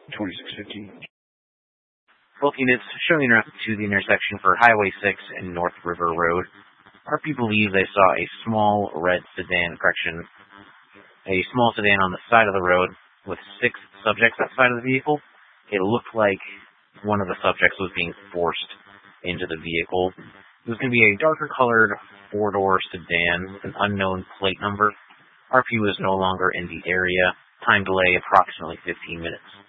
2650. Both units showing up to the intersection for Highway 6 and North River Road. RP believe they saw a small sedan on the side of the road with 6 subjects outside of the vehicle. It looked like one of the subjects was being forced into the vehicle. It was going to be a darker colored 4-door sedan with an unknown plate number. RP was no longer in the area. Time delay approximately 15 minutes.